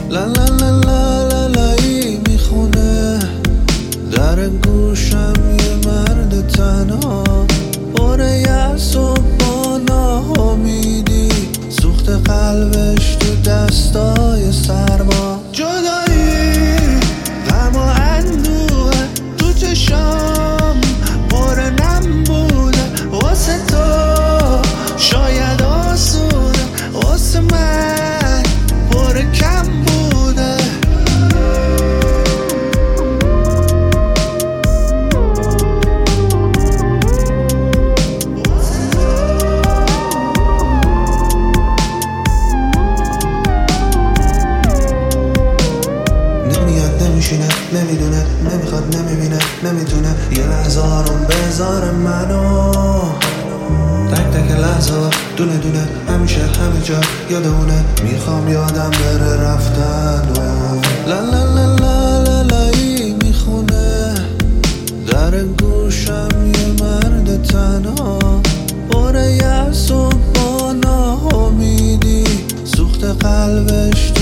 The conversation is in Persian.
لا لا لا لا لا لایی میخونه در گوشم یه مرد تنها پر یأس و با ناامیدی سوخت قلبش تو دستای سرما جدایی غم و اندوه تو چشام پر نم بوده واسه تو شاید آسوده واسه من پر کم بوده نمیاد نمیشینه نمیدونه نمیخواد نمیبینه نمیتونه یه لحظه آروم بذاره منو تک تک لحظه دونه دونه همیشه همه جا یادمونه میخوام یادم بره رفتن لا لا لا لا لا لایی میخونه در گوشم یه مرد تنها پر یأس و با ناامیدی سوخت قلبش